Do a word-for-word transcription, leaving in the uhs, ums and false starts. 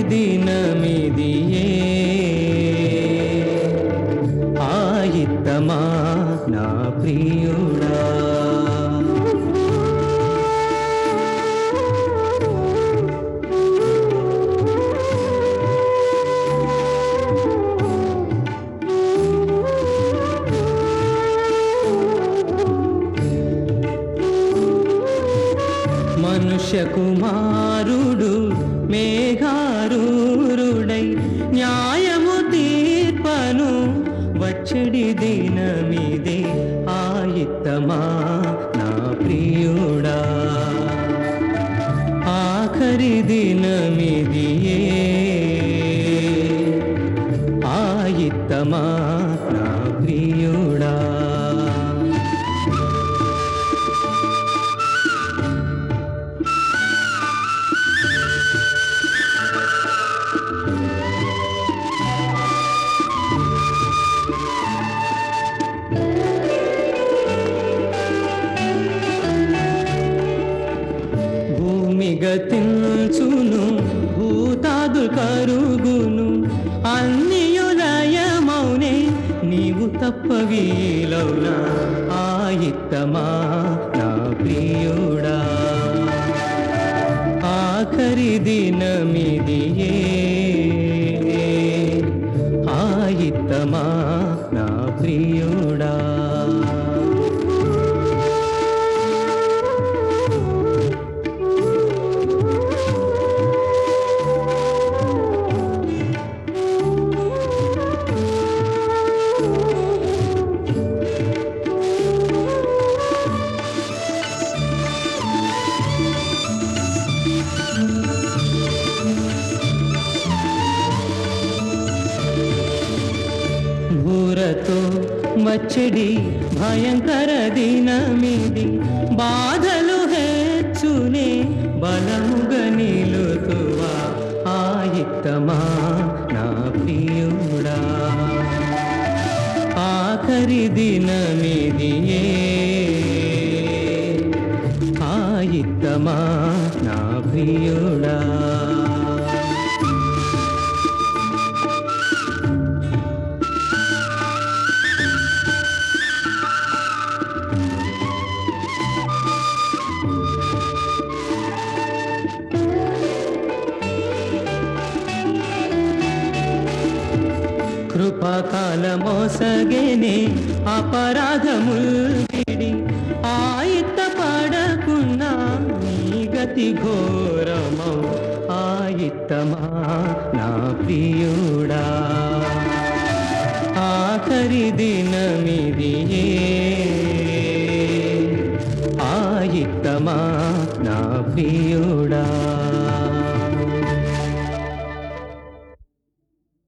దినమిదియే ఆయిత్తమా నా ప్రియుడా. మనుష్య కుమారుడు మేఘారూరుడై న్యాయము తీర్పను వచ్చడి దినమిదే ఆయిత్తమా నా ప్రియుడా. ఆఖరి దినమిదియే ఆయిత్తమా నా ప్రియుడా. గతించును భూతాదు కరుగును అన్నియులయమౌనే నీవు తప్ప వీలౌనా ఆయిత్తమా నా ప్రియుడా. ఆఖరి దినమిదియే ఆయిత్తమా నా ప్రియుడా. భూరతో వచ్చడి భయంకర దినమిది బాధలు హెచ్చునే బలముగా నిలుతువా ఆయిత్తమా నా ప్రియుడా. ఆఖరి దినమిదియే ఆయిత్తమా నా ప్రియుడా. కృపాకాలమోసగేనే అపరాధముల్విడి ఆయిత్త పడకున్నా నీ గతి ఘోరమౌ ఆయిత్తమా నా ప్రియుడా. ఆఖరి దినమిదియే ఆయిత్తమా నా ప్రియుడా.